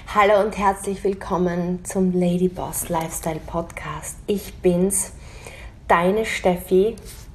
Hallo und herzlich willkommen zum Ladyboss Lifestyle Podcast. Ich bin's, deine Steffi,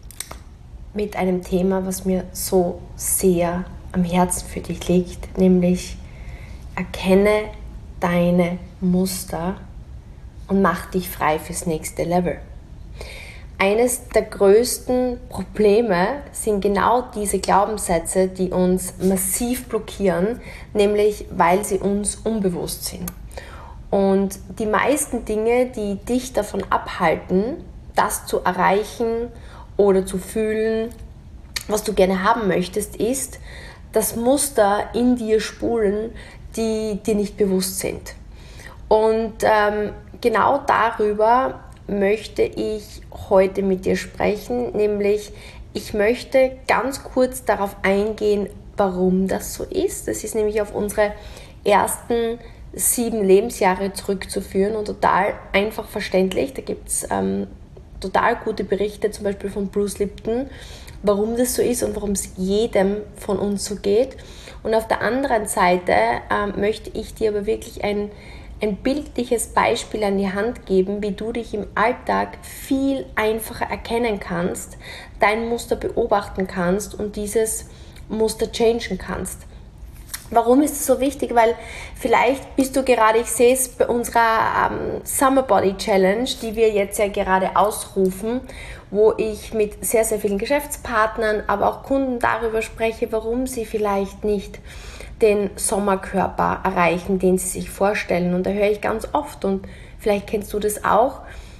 mit einem Thema, was mir so sehr am Herzen für dich liegt, nämlich erkenne deine Muster und mach dich frei fürs nächste Level. Eines der größten Probleme sind genau diese Glaubenssätze, die uns massiv blockieren, nämlich weil sie uns unbewusst sind. Und die meisten Dinge, die dich davon abhalten, das zu erreichen oder zu fühlen, was du gerne haben möchtest, ist, dass Muster in dir spulen, die dir nicht bewusst sind. Und genau darüber möchte ich heute mit dir sprechen, nämlich ich möchte ganz kurz darauf eingehen, warum das so ist. Das ist nämlich auf unsere ersten 7 Lebensjahre zurückzuführen und total einfach verständlich. Da gibt es total gute Berichte, zum Beispiel von Bruce Lipton, warum das so ist und warum es jedem von uns so geht. Und auf der anderen Seite möchte ich dir aber wirklich ein bildliches Beispiel an die Hand geben, wie du dich im Alltag viel einfacher erkennen kannst, dein Muster beobachten kannst und dieses Muster changen kannst. Warum ist es so wichtig? Weil vielleicht bist du gerade, ich sehe es bei unserer Summer Body Challenge, die wir jetzt ja gerade ausrufen, wo ich mit sehr, sehr vielen Geschäftspartnern, aber auch Kunden darüber spreche, warum sie vielleicht nicht den Sommerkörper erreichen, den sie sich vorstellen. Und da höre ich ganz oft, und vielleicht kennst du das auch,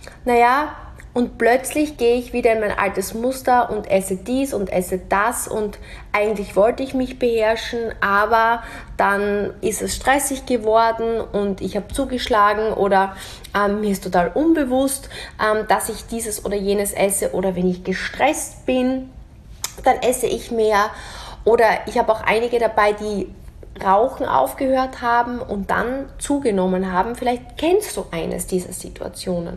und plötzlich gehe ich wieder in mein altes Muster und esse dies und esse das und eigentlich wollte ich mich beherrschen, aber dann ist es stressig geworden und ich habe zugeschlagen oder mir ist total unbewusst, dass ich dieses oder jenes esse, oder wenn ich gestresst bin, dann esse ich mehr, oder ich habe auch einige dabei, die Rauchen aufgehört haben und dann zugenommen haben. Vielleicht kennst du eines dieser Situationen.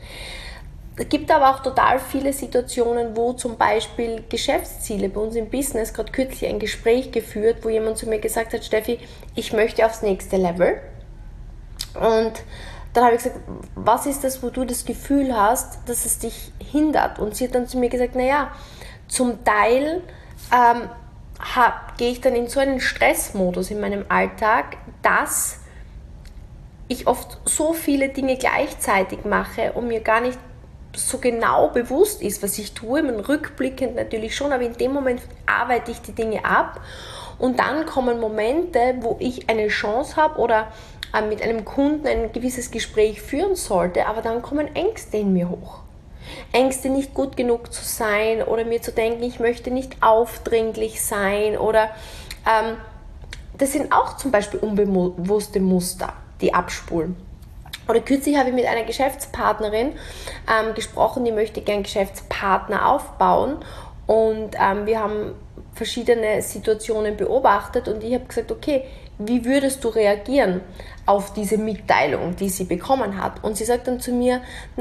Es gibt aber auch total viele Situationen, wo zum Beispiel Geschäftsziele, bei uns im Business, gerade kürzlich ein Gespräch geführt, wo jemand zu mir gesagt hat, Steffi, ich möchte aufs nächste Level. Und dann habe ich gesagt, was ist das, wo du das Gefühl hast, dass es dich hindert? Und sie hat dann zu mir gesagt, zum Teil gehe ich dann in so einen Stressmodus in meinem Alltag, dass ich oft so viele Dinge gleichzeitig mache und mir gar nicht so genau bewusst ist, was ich tue. Man rückblickend natürlich schon, aber in dem Moment arbeite ich die Dinge ab und dann kommen Momente, wo ich eine Chance habe oder mit einem Kunden ein gewisses Gespräch führen sollte, aber dann kommen Ängste in mir hoch. Ängste, nicht gut genug zu sein oder mir zu denken, ich möchte nicht aufdringlich sein, oder das sind auch zum Beispiel unbewusste Muster, die abspulen. Oder kürzlich habe ich mit einer Geschäftspartnerin gesprochen, die möchte gerne Geschäftspartner aufbauen, und wir haben verschiedene Situationen beobachtet und ich habe gesagt, okay, wie würdest du reagieren auf diese Mitteilung, die sie bekommen hat? Und sie sagt dann zu mir,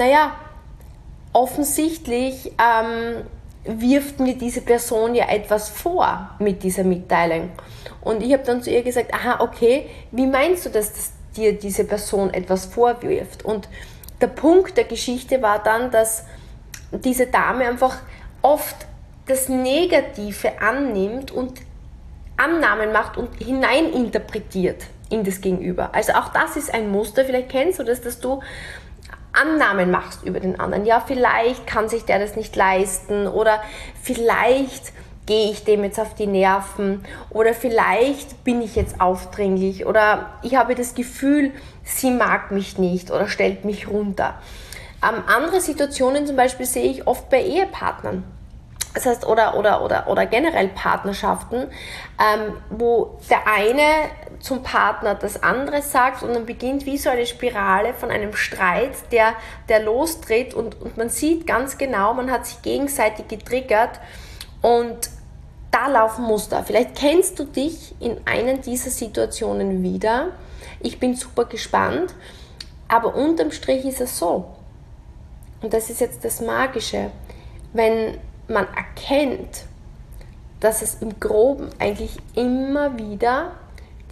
offensichtlich wirft mir diese Person ja etwas vor mit dieser Mitteilung. Und ich habe dann zu ihr gesagt, aha, okay, wie meinst du das, dass dir diese Person etwas vorwirft? Und der Punkt der Geschichte war dann, dass diese Dame einfach oft das Negative annimmt und Annahmen macht und hineininterpretiert in das Gegenüber. Also auch das ist ein Muster, vielleicht kennst du das, dass du Annahmen machst über den anderen. Ja, vielleicht kann sich der das nicht leisten, oder vielleicht gehe ich dem jetzt auf die Nerven, oder vielleicht bin ich jetzt aufdringlich, oder ich habe das Gefühl, sie mag mich nicht oder stellt mich runter. Andere Situationen zum Beispiel sehe ich oft bei Ehepartnern. Das heißt, oder generell Partnerschaften, wo der eine zum Partner das andere sagt und dann beginnt wie so eine Spirale von einem Streit, der lostritt und man sieht ganz genau, man hat sich gegenseitig getriggert und da laufen Muster. Vielleicht kennst du dich in einer dieser Situationen wieder. Ich bin super gespannt, aber unterm Strich ist es so, und das ist jetzt das Magische, wenn man erkennt, dass es im Groben eigentlich immer wieder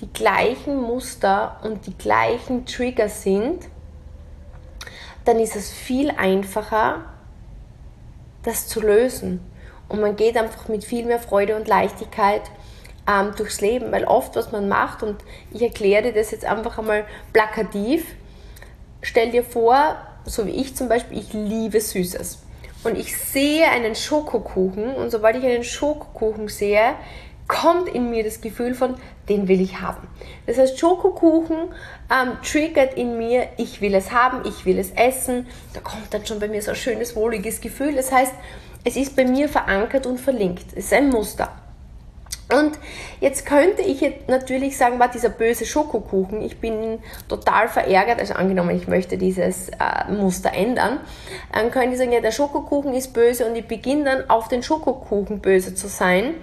die gleichen Muster und die gleichen Trigger sind, dann ist es viel einfacher, das zu lösen. Und man geht einfach mit viel mehr Freude und Leichtigkeit durchs Leben, weil oft, was man macht, und ich erkläre dir das jetzt einfach einmal plakativ, stell dir vor, so wie ich zum Beispiel, ich liebe Süßes. Und ich sehe einen Schokokuchen und sobald ich einen Schokokuchen sehe, kommt in mir das Gefühl von, den will ich haben. Das heißt, Schokokuchen triggert in mir, ich will es haben, ich will es essen. Da kommt dann schon bei mir so ein schönes, wohliges Gefühl. Das heißt, es ist bei mir verankert und verlinkt. Es ist ein Muster. Und jetzt könnte ich jetzt natürlich sagen, war dieser böse Schokokuchen, ich bin total verärgert, also angenommen, ich möchte dieses Muster ändern, dann könnte ich sagen, ja, der Schokokuchen ist böse und ich beginne dann auf den Schokokuchen böse zu sein,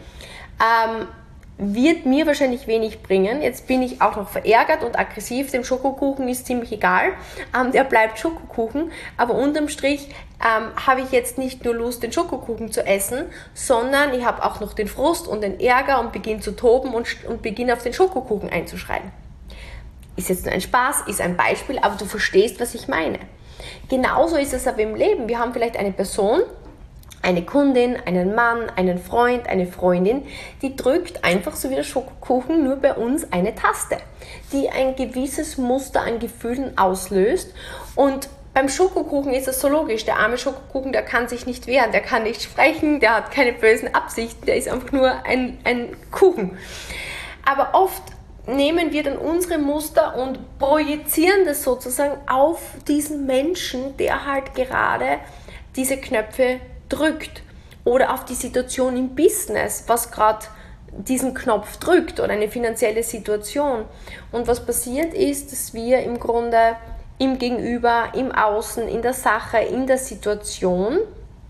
wird mir wahrscheinlich wenig bringen. Jetzt bin ich auch noch verärgert und aggressiv, dem Schokokuchen ist ziemlich egal, der bleibt Schokokuchen, aber unterm Strich habe ich jetzt nicht nur Lust, den Schokokuchen zu essen, sondern ich habe auch noch den Frust und den Ärger und beginne zu toben und beginne auf den Schokokuchen einzuschreien. Ist jetzt nur ein Spaß, ist ein Beispiel, aber du verstehst, was ich meine. Genauso ist es aber im Leben. Wir haben vielleicht eine Person, eine Kundin, einen Mann, einen Freund, eine Freundin, die drückt einfach so wie der Schokokuchen nur bei uns eine Taste, die ein gewisses Muster an Gefühlen auslöst. Und beim Schokokuchen ist es so logisch, der arme Schokokuchen, der kann sich nicht wehren, der kann nicht sprechen, der hat keine bösen Absichten, der ist einfach nur ein Kuchen. Aber oft nehmen wir dann unsere Muster und projizieren das sozusagen auf diesen Menschen, der halt gerade diese Knöpfe drückt, oder auf die Situation im Business, was gerade diesen Knopf drückt, oder eine finanzielle Situation. Und was passiert ist, dass wir im Grunde im Gegenüber, im Außen, in der Sache, in der Situation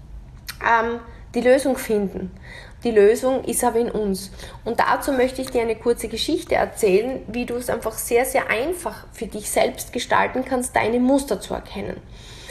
die Lösung finden. Die Lösung ist aber in uns. Und dazu möchte ich dir eine kurze Geschichte erzählen, wie du es einfach sehr, sehr einfach für dich selbst gestalten kannst, deine Muster zu erkennen.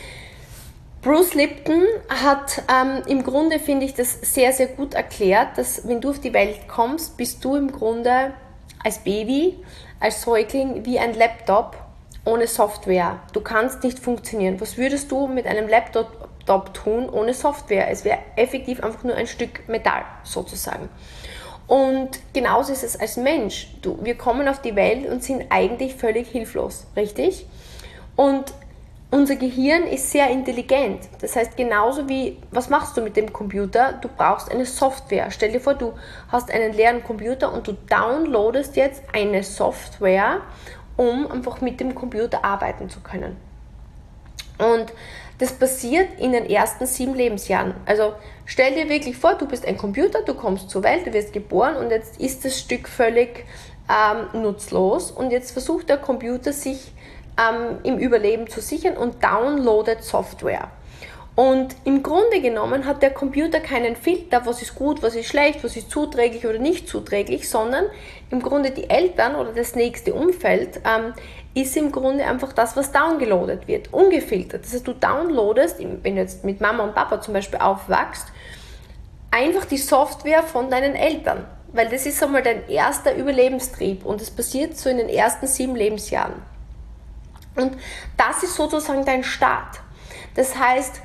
Bruce Lipton hat im Grunde, finde ich, das sehr, sehr gut erklärt, dass wenn du auf die Welt kommst, bist du im Grunde als Baby, als Säugling wie ein Laptop ohne Software. Du kannst nicht funktionieren. Was würdest du mit einem Laptop tun ohne Software? Es wäre effektiv einfach nur ein Stück Metall sozusagen. Und genauso ist es als Mensch. Wir kommen auf die Welt und sind eigentlich völlig hilflos, richtig? Und unser Gehirn ist sehr intelligent. Das heißt, genauso wie, was machst du mit dem Computer? Du brauchst eine Software. Stell dir vor, du hast einen leeren Computer und du downloadest jetzt eine Software, um einfach mit dem Computer arbeiten zu können. Und das passiert in den ersten 7 Lebensjahren. Also stell dir wirklich vor, du bist ein Computer, du kommst zur Welt, du wirst geboren und jetzt ist das Stück völlig nutzlos und jetzt versucht der Computer sich im Überleben zu sichern und downloadet Software. Und im Grunde genommen hat der Computer keinen Filter, was ist gut, was ist schlecht, was ist zuträglich oder nicht zuträglich, sondern im Grunde die Eltern oder das nächste Umfeld ist im Grunde einfach das, was downgeloadet wird, ungefiltert. Das heißt, du downloadest, wenn du jetzt mit Mama und Papa zum Beispiel aufwachst, einfach die Software von deinen Eltern, weil das ist einmal dein erster Überlebenstrieb und das passiert so in den ersten 7 Lebensjahren. Und das ist sozusagen dein Start. Das heißt,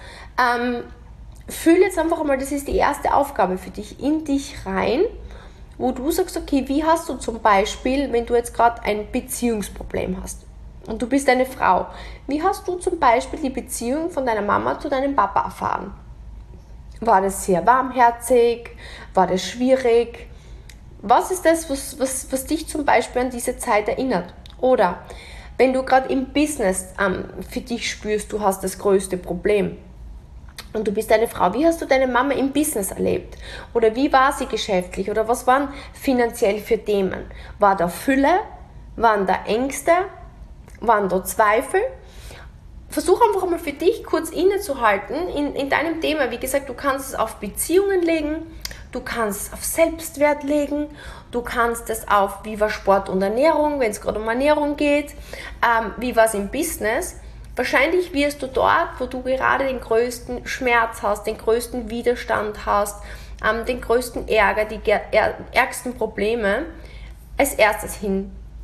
fühl jetzt einfach einmal, das ist die erste Aufgabe für dich, in dich rein, wo du sagst, okay, wie hast du zum Beispiel, wenn du jetzt gerade ein Beziehungsproblem hast und du bist eine Frau, wie hast du zum Beispiel die Beziehung von deiner Mama zu deinem Papa erfahren? War das sehr warmherzig? War das schwierig? Was ist das, was dich zum Beispiel an diese Zeit erinnert? Oder wenn du gerade im Business für dich spürst, du hast das größte Problem und du bist eine Frau, wie hast du deine Mama im Business erlebt? Oder wie war sie geschäftlich? Oder was waren finanziell für Themen? War da Fülle? Waren da Ängste? Waren da Zweifel? Versuch einfach mal für dich kurz innezuhalten in deinem Thema. Wie gesagt, du kannst es auf Beziehungen legen, du kannst es auf Selbstwert legen, du kannst es auf, wie war Sport und Ernährung, wenn es gerade um Ernährung geht, wie war es im Business. Wahrscheinlich wirst du dort, wo du gerade den größten Schmerz hast, den größten Widerstand hast, den größten Ärger, die ärgsten Probleme, als erstes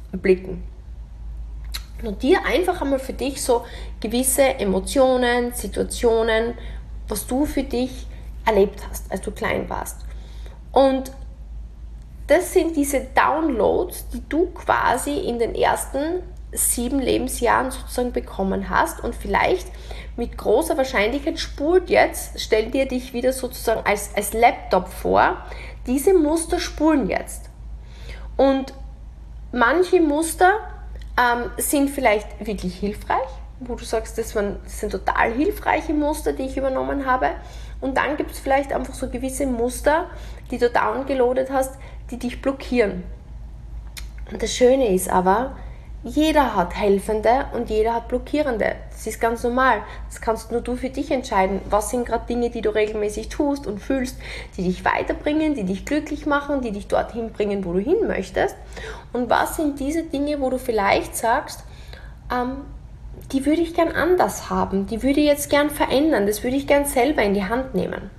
blicken. Notiere einfach einmal für dich so gewisse Emotionen, Situationen, was du für dich erlebt hast, als du klein warst. Und das sind diese Downloads, die du quasi in den ersten 7 Lebensjahren sozusagen bekommen hast, und vielleicht mit großer Wahrscheinlichkeit stell dir dich wieder sozusagen als Laptop vor, diese Muster spulen jetzt. Und manche Muster sind vielleicht wirklich hilfreich, wo du sagst, das sind total hilfreiche Muster, die ich übernommen habe. Und dann gibt es vielleicht einfach so gewisse Muster, die du downgeloadet hast, die dich blockieren. Und das Schöne ist aber, jeder hat Helfende und jeder hat Blockierende. Das ist ganz normal. Das kannst nur du für dich entscheiden. Was sind gerade Dinge, die du regelmäßig tust und fühlst, die dich weiterbringen, die dich glücklich machen, die dich dorthin bringen, wo du hin möchtest. Und was sind diese Dinge, wo du vielleicht sagst, die würde ich gern anders haben, die würde ich jetzt gern verändern, das würde ich gern selber in die Hand nehmen.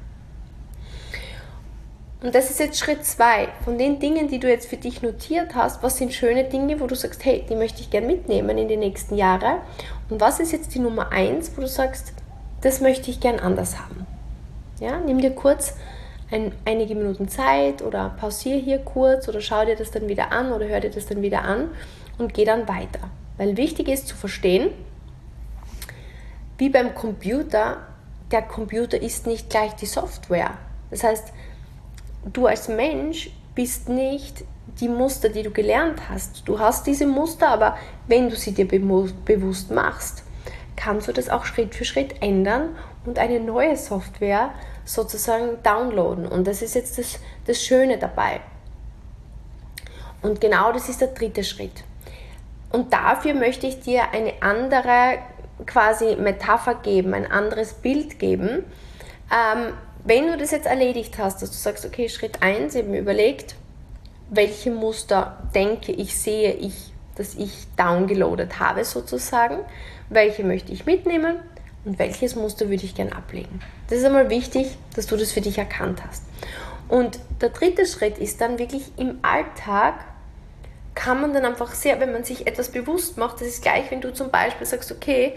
Und das ist jetzt Schritt 2. Von den Dingen, die du jetzt für dich notiert hast, was sind schöne Dinge, wo du sagst, hey, die möchte ich gern mitnehmen in die nächsten Jahre. Und was ist jetzt die Nummer 1, wo du sagst, das möchte ich gern anders haben. Ja, nimm dir kurz einige Minuten Zeit oder pausiere hier kurz oder schau dir das dann wieder an oder hör dir das dann wieder an und geh dann weiter. Weil wichtig ist zu verstehen, wie beim Computer, der Computer ist nicht gleich die Software. Das heißt, du als Mensch bist nicht die Muster, die du gelernt hast. Du hast diese Muster, aber wenn du sie dir bewusst machst, kannst du das auch Schritt für Schritt ändern und eine neue Software sozusagen downloaden. Und das ist jetzt das Schöne dabei. Und genau das ist der 3. Schritt. Und dafür möchte ich dir eine andere quasi Metapher geben, ein anderes Bild geben. Wenn du das jetzt erledigt hast, dass du sagst, okay, Schritt 1, eben überlegt, welche Muster denke ich, sehe ich, dass ich downgeloadet habe sozusagen, welche möchte ich mitnehmen und welches Muster würde ich gern ablegen. Das ist einmal wichtig, dass du das für dich erkannt hast. Und der 3. Schritt ist dann wirklich im Alltag, kann man dann einfach sehr, wenn man sich etwas bewusst macht, das ist gleich, wenn du zum Beispiel sagst, okay,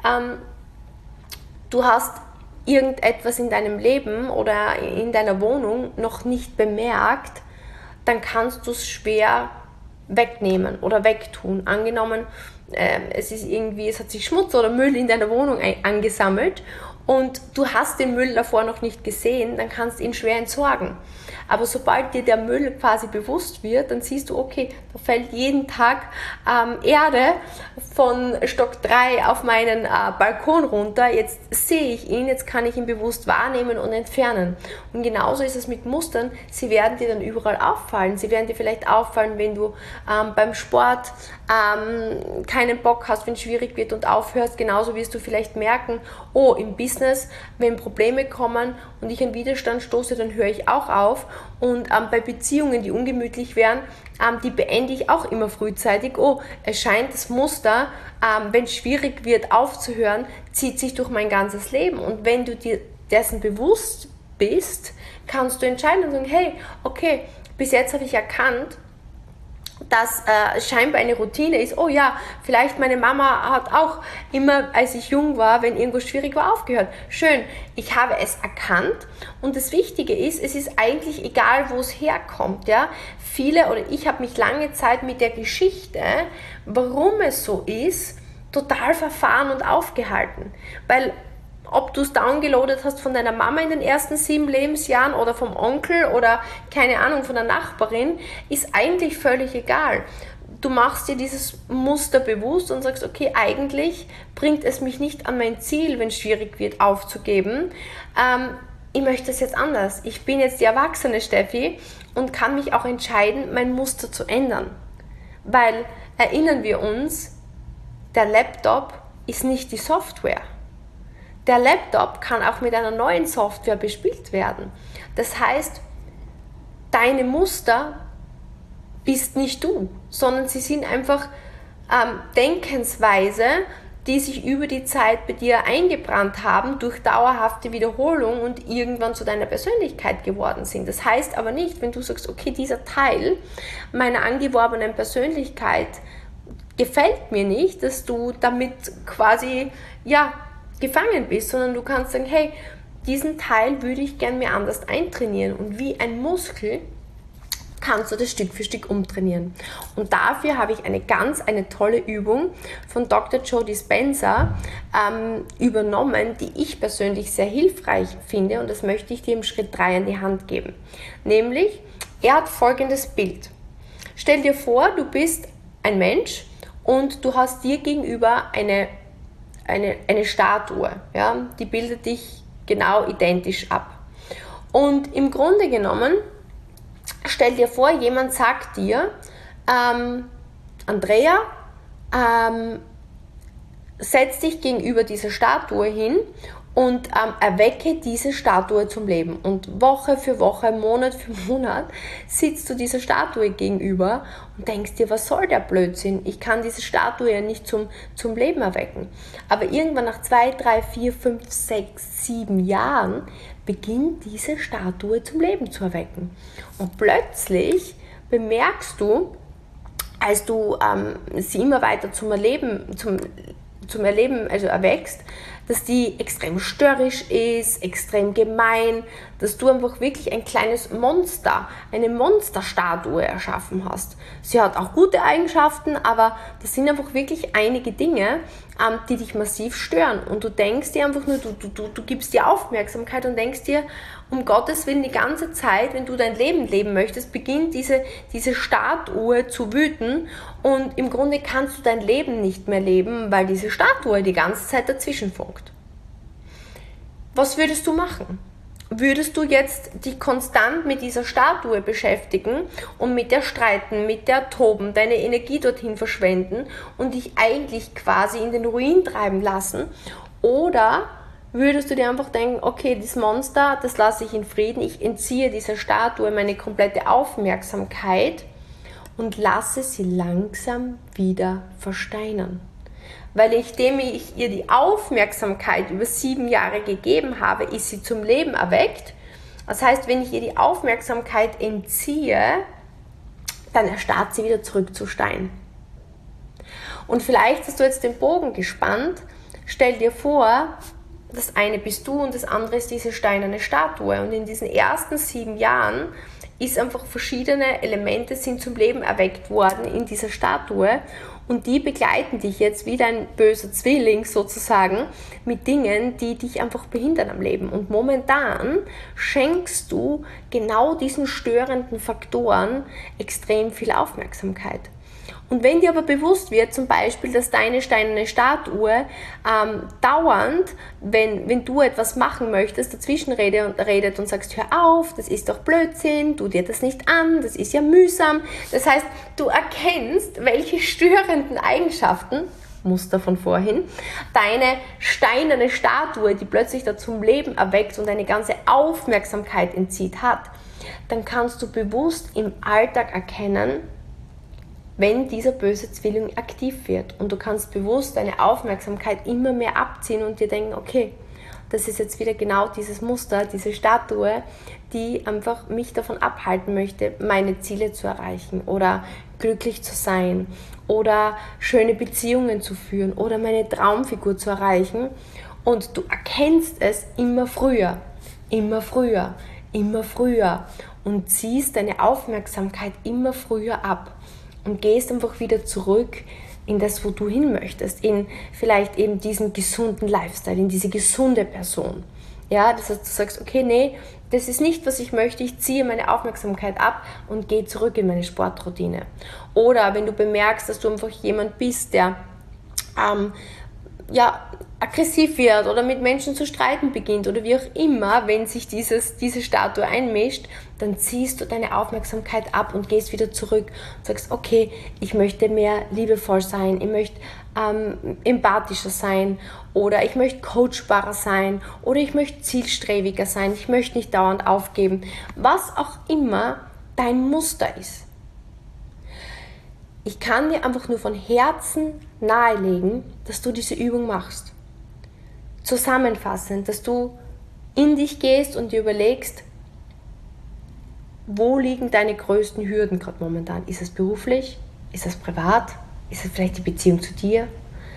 du hast irgendetwas in deinem Leben oder in deiner Wohnung noch nicht bemerkt, dann kannst du es schwer wegnehmen oder wegtun. Angenommen, es hat sich Schmutz oder Müll in deiner Wohnung angesammelt und du hast den Müll davor noch nicht gesehen, dann kannst du ihn schwer entsorgen. Aber sobald dir der Müll quasi bewusst wird, dann siehst du, okay, da fällt jeden Tag Erde von Stock 3 auf meinen Balkon runter. Jetzt sehe ich ihn, jetzt kann ich ihn bewusst wahrnehmen und entfernen. Und genauso ist es mit Mustern. Sie werden dir dann überall auffallen. Sie werden dir vielleicht auffallen, wenn du beim Sport keinen Bock hast, wenn es schwierig wird und aufhörst. Genauso wirst du vielleicht merken, oh, im Business, wenn Probleme kommen und ich an Widerstand stoße, dann höre ich auch auf. Und bei Beziehungen, die ungemütlich wären, die beende ich auch immer frühzeitig. Oh, es scheint das Muster, wenn es schwierig wird aufzuhören, zieht sich durch mein ganzes Leben. Und wenn du dir dessen bewusst bist, kannst du entscheiden und sagen, hey, okay, bis jetzt habe ich erkannt, dass scheinbar eine Routine ist. Oh ja, vielleicht meine Mama hat auch immer, als ich jung war, wenn irgendwas schwierig war, aufgehört. Schön, ich habe es erkannt und das Wichtige ist, es ist eigentlich egal, wo es herkommt. Ja? Ich habe mich lange Zeit mit der Geschichte, warum es so ist, total verfahren und aufgehalten. Weil ob du es downgeloadet hast von deiner Mama in den ersten 7 Lebensjahren oder vom Onkel oder keine Ahnung von der Nachbarin, ist eigentlich völlig egal. Du machst dir dieses Muster bewusst und sagst, okay, eigentlich bringt es mich nicht an mein Ziel, wenn es schwierig wird, aufzugeben. Ich möchte es jetzt anders. Ich bin jetzt die erwachsene Steffi und kann mich auch entscheiden, mein Muster zu ändern. Weil, erinnern wir uns, der Laptop ist nicht die Software. Der Laptop kann auch mit einer neuen Software bespielt werden. Das heißt, deine Muster bist nicht du, sondern sie sind einfach Denkensweise, die sich über die Zeit bei dir eingebrannt haben durch dauerhafte Wiederholung und irgendwann zu deiner Persönlichkeit geworden sind. Das heißt aber nicht, wenn du sagst, okay, dieser Teil meiner angeworbenen Persönlichkeit gefällt mir nicht, dass du damit quasi, gefangen bist, sondern du kannst sagen, hey, diesen Teil würde ich gern mir anders eintrainieren und wie ein Muskel kannst du das Stück für Stück umtrainieren. Und dafür habe ich eine tolle Übung von Dr. Joe Dispenza übernommen, die ich persönlich sehr hilfreich finde und das möchte ich dir im Schritt 3 an die Hand geben. Nämlich, er hat folgendes Bild. Stell dir vor, du bist ein Mensch und du hast dir gegenüber eine Statue, ja, die bildet dich genau identisch ab. Und im Grunde genommen, stell dir vor, jemand sagt dir, Andrea, setz dich gegenüber dieser Statue hin und erwecke diese Statue zum Leben. Und Woche für Woche, Monat für Monat sitzt du dieser Statue gegenüber und denkst dir, was soll der Blödsinn? Ich kann diese Statue ja nicht zum Leben erwecken. Aber irgendwann nach 2, 3, 4, 5, 6, 7 Jahren beginnt diese Statue zum Leben zu erwecken. Und plötzlich bemerkst du, als du sie immer weiter zum Erleben erwächst, dass die extrem störrisch ist, extrem gemein, dass du einfach wirklich ein kleines Monster, eine Monsterstatue erschaffen hast. Sie hat auch gute Eigenschaften, aber das sind einfach wirklich einige Dinge, die dich massiv stören. Und du denkst dir einfach nur, du gibst dir Aufmerksamkeit und denkst dir, um Gottes Willen, die ganze Zeit, wenn du dein Leben leben möchtest, beginnt diese Statue zu wüten und im Grunde kannst du dein Leben nicht mehr leben, weil diese Statue die ganze Zeit dazwischen funkt. Was würdest du machen? Würdest du jetzt dich konstant mit dieser Statue beschäftigen und mit der streiten, mit der toben, deine Energie dorthin verschwenden und dich eigentlich quasi in den Ruin treiben lassen? Oder würdest du dir einfach denken, okay, das Monster, das lasse ich in Frieden, ich entziehe dieser Statue meine komplette Aufmerksamkeit und lasse sie langsam wieder versteinern. Weil indem ich ihr die Aufmerksamkeit über 7 Jahre gegeben habe, ist sie zum Leben erweckt. Das heißt, wenn ich ihr die Aufmerksamkeit entziehe, dann erstarrt sie wieder zurück zu Stein. Und vielleicht hast du jetzt den Bogen gespannt. Stell dir vor, das eine bist du und das andere ist diese steinerne Statue. Und in diesen ersten 7 Jahren ist einfach verschiedene Elemente sind zum Leben erweckt worden in dieser Statue und die begleiten dich jetzt wie dein böser Zwilling sozusagen mit Dingen, die dich einfach behindern am Leben. Und momentan schenkst du genau diesen störenden Faktoren extrem viel Aufmerksamkeit. Und wenn dir aber bewusst wird, zum Beispiel, dass deine steinerne Statue dauernd, wenn du etwas machen möchtest, dazwischen redet und sagst, hör auf, das ist doch Blödsinn, tu dir das nicht an, das ist ja mühsam. Das heißt, du erkennst, welche störenden Eigenschaften, Muster von vorhin, deine steinerne Statue, die plötzlich da zum Leben erweckt und deine ganze Aufmerksamkeit entzieht hat, dann kannst du bewusst im Alltag erkennen, wenn dieser böse Zwilling aktiv wird und du kannst bewusst deine Aufmerksamkeit immer mehr abziehen und dir denken, okay, das ist jetzt wieder genau dieses Muster, diese Statue, die einfach mich davon abhalten möchte, meine Ziele zu erreichen oder glücklich zu sein oder schöne Beziehungen zu führen oder meine Traumfigur zu erreichen und du erkennst es immer früher, immer früher, immer früher und ziehst deine Aufmerksamkeit immer früher ab. Und gehst einfach wieder zurück in das, wo du hin möchtest, in vielleicht eben diesen gesunden Lifestyle, in diese gesunde Person. Ja, das heißt, du sagst, okay, nee, das ist nicht, was ich möchte, ich ziehe meine Aufmerksamkeit ab und gehe zurück in meine Sportroutine. Oder wenn du bemerkst, dass du einfach jemand bist, der aggressiv wird oder mit Menschen zu streiten beginnt oder wie auch immer, wenn sich diese Statue einmischt, dann ziehst du deine Aufmerksamkeit ab und gehst wieder zurück und sagst, okay, ich möchte mehr liebevoll sein, ich möchte empathischer sein oder ich möchte coachbarer sein oder ich möchte zielstrebiger sein, ich möchte nicht dauernd aufgeben, was auch immer dein Muster ist. Ich kann dir einfach nur von Herzen nahelegen, dass du diese Übung machst. Zusammenfassend, dass du in dich gehst und dir überlegst, wo liegen deine größten Hürden gerade momentan? Ist es beruflich? Ist es privat? Ist es vielleicht die Beziehung zu dir?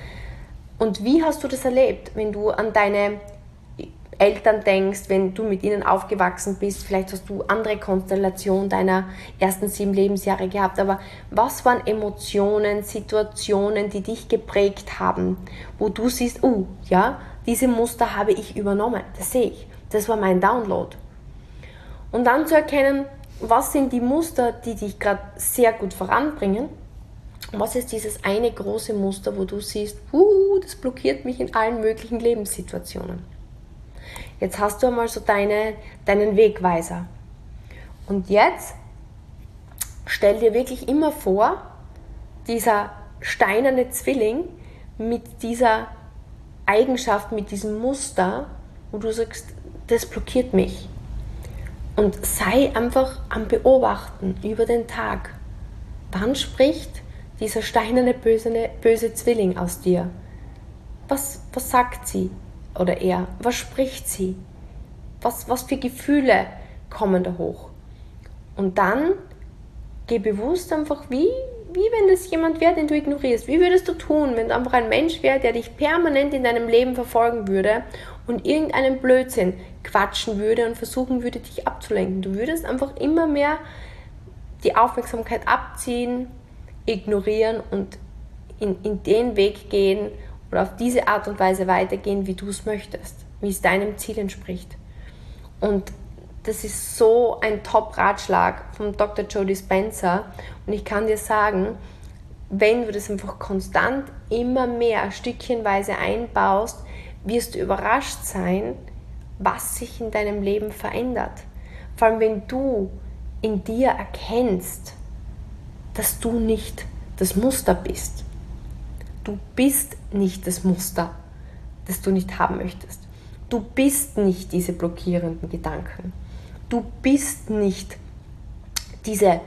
Und wie hast du das erlebt, wenn du an deine Eltern denkst, wenn du mit ihnen aufgewachsen bist? Vielleicht hast du andere Konstellationen deiner ersten 7 Lebensjahre gehabt, aber was waren Emotionen, Situationen, die dich geprägt haben, wo du siehst, ja, diese Muster habe ich übernommen, das sehe ich, das war mein Download. Und dann zu erkennen, was sind die Muster, die dich gerade sehr gut voranbringen? Was ist dieses eine große Muster, wo du siehst, das blockiert mich in allen möglichen Lebenssituationen. Jetzt hast du einmal so deinen Wegweiser. Und jetzt stell dir wirklich immer vor, dieser steinerne Zwilling mit dieser Eigenschaft, mit diesem Muster, wo du sagst, das blockiert mich. Und sei einfach am Beobachten über den Tag. Wann spricht dieser steinerne böse Zwilling aus dir? Was sagt sie oder er? Was spricht sie? Was für Gefühle kommen da hoch? Und dann geh bewusst einfach, wie wenn das jemand wäre, den du ignorierst. Wie würdest du tun, wenn du einfach ein Mensch wäre, der dich permanent in deinem Leben verfolgen würde und irgendeinen Blödsinn quatschen würde und versuchen würde, dich abzulenken? Du würdest einfach immer mehr die Aufmerksamkeit abziehen, ignorieren und in den Weg gehen oder auf diese Art und Weise weitergehen, wie du es möchtest, wie es deinem Ziel entspricht. Und das ist so ein Top-Ratschlag vom Dr. Joe Dispenza. Und ich kann dir sagen, wenn du das einfach konstant immer mehr stückchenweise einbaust, wirst du überrascht sein, was sich in deinem Leben verändert. Vor allem, wenn du in dir erkennst, dass du nicht das Muster bist. Du bist nicht das Muster, das du nicht haben möchtest. Du bist nicht diese blockierenden Gedanken. Du bist nicht diese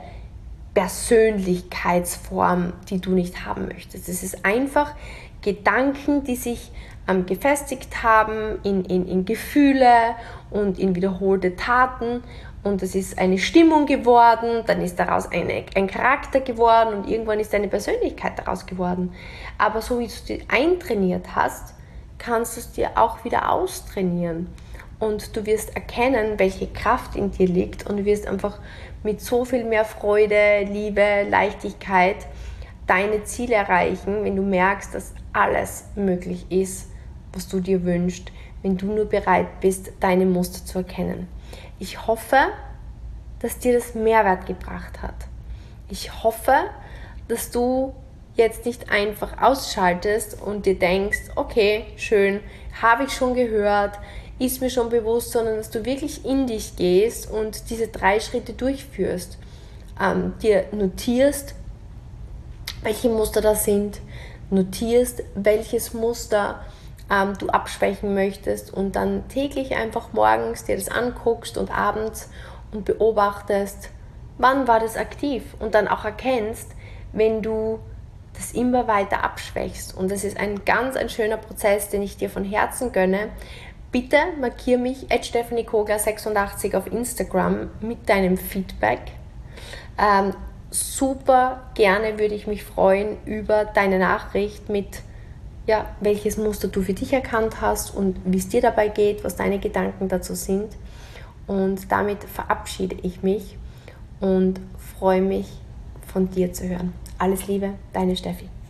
Persönlichkeitsform, die du nicht haben möchtest. Es ist einfach Gedanken, die sich gefestigt haben in Gefühle und in wiederholte Taten. Und es ist eine Stimmung geworden, dann ist daraus ein Charakter geworden und irgendwann ist eine Persönlichkeit daraus geworden. Aber so wie du es dir eintrainiert hast, kannst du es dir auch wieder austrainieren. Und du wirst erkennen, welche Kraft in dir liegt und du wirst einfach mit so viel mehr Freude, Liebe, Leichtigkeit deine Ziele erreichen, wenn du merkst, dass alles möglich ist, was du dir wünschst, wenn du nur bereit bist, deine Muster zu erkennen. Ich hoffe, dass dir das Mehrwert gebracht hat. Ich hoffe, dass du jetzt nicht einfach ausschaltest und dir denkst, okay, schön, habe ich schon gehört, ist mir schon bewusst, sondern dass du wirklich in dich gehst und diese 3 Schritte durchführst. Dir notierst, welche Muster das sind, notierst, welches Muster du abschwächen möchtest und dann täglich einfach morgens dir das anguckst und abends und beobachtest, wann war das aktiv und dann auch erkennst, wenn du das immer weiter abschwächst. Und das ist ein schöner Prozess, den ich dir von Herzen gönne. Bitte markiere mich @stephaniekogler86 auf Instagram mit deinem Feedback. Super gerne würde ich mich freuen über deine Nachricht mit, welches Muster du für dich erkannt hast und wie es dir dabei geht, was deine Gedanken dazu sind. Und damit verabschiede ich mich und freue mich, von dir zu hören. Alles Liebe, deine Steffi.